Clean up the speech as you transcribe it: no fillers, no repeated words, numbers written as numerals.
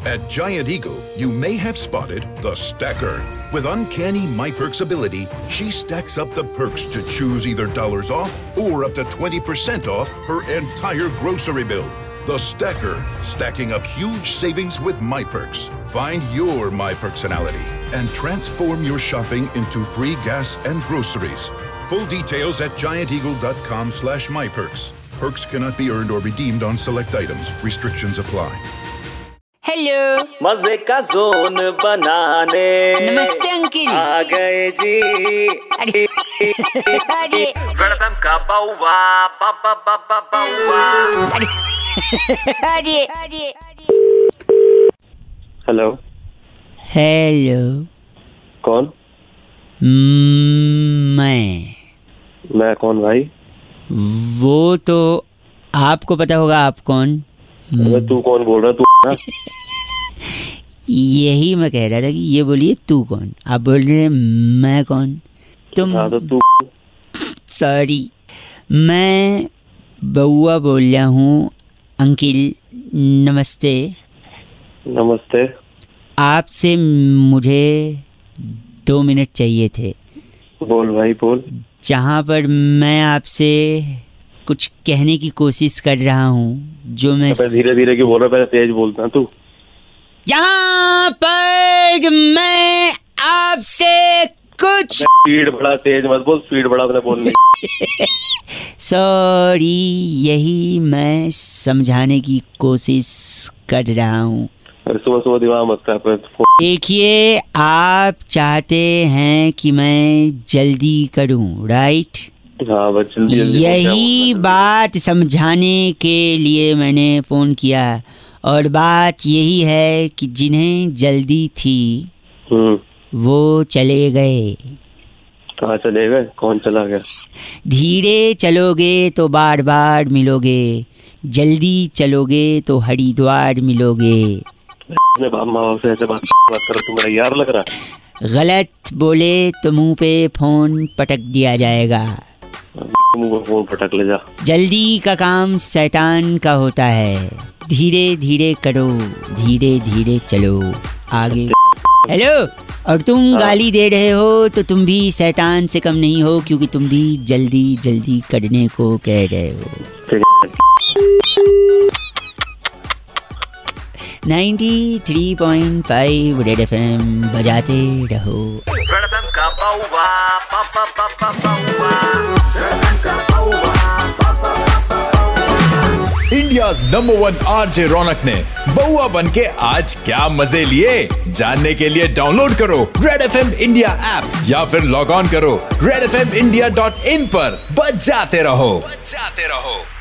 At Giant Eagle, you may have spotted the stacker. With uncanny MyPerks ability, she stacks up the perks to choose either dollars off or up to 20% off her entire grocery bill. The Stacker, stacking up huge savings with MyPerks. Find your My Personality and transform your shopping into free gas and groceries. Full details at gianteagle.com/myperks. Perks cannot be earned or redeemed on select items. Restrictions apply. Hello, मजे का zone बनाने नमस्ते uncle. आ गए जी। अरे welcome का बाउवा बाबा बाबा बाउवा। अरे hello. Hello, कौन? मैं कौन भाई? वो तो आपको पता होगा आप कौन। तू कौन बोल रहा? तू ना? यही मैं कह रहा था कि ये बोलिए तू कौन। आप बोल रहे हैं मैं कौन। तुम हाँ तो तू। सॉरी, मैं बउआ बोल रहा हूँ। अंकिल नमस्ते। नमस्ते। आपसे मुझे 2 मिनट चाहिए थे। बोल भाई बोल। जहाँ पर मैं आपसे कुछ कहने की कोशिश कर रहा हूँ, जो मैं धीरे धीरे क्यों बोल रहा? पहले तेज बोलता है तू। यहाँ पर मैं आपसे कुछ स्पीड बड़ा तेज मत बोल, स्पीड बड़ा अपने बोलने। सॉरी, यही मैं समझाने की कोशिश कर रहा हूँ। सुबह सुबह दिमाग मत कर। देखिए, आप चाहते हैं कि मैं जल्दी करूँ, राइट? हाँ बस जल्दी यही बात समझाने के लिए मैंने फ़ोन किया। और बात यही है कि जिन्हें जल्दी थी वो चले गए। कहाँ चले गए? कौन चला गया? धीरे चलोगे तो बार बार मिलोगे, जल्दी चलोगे तो हरिद्वार मिलोगे। अपने बाप माँ से ऐसे बात करो, तुम्हारा यार लग रहा। गलत बोले तो मुंह पे फोन पटक दिया जाएगा। मुंह पे फोन पटक ले जा। जल्दी का काम शैतान का होता है। धीरे धीरे करो, धीरे धीरे चलो आगे। हेलो, और तुम गाली दे रहे हो तो तुम भी शैतान से कम नहीं हो, क्योंकि तुम भी जल्दी जल्दी करने को कह रहे हो। 93.5 रेड FM बजाते रहो। इंडियाज़ नंबर 1 आरजे रौनक ने बउआ बनके आज क्या मजे लिए, जानने के लिए डाउनलोड करो रेड FM इंडिया ऐप या फिर लॉग ऑन करो redfmindia.in पर। बजाते रहो।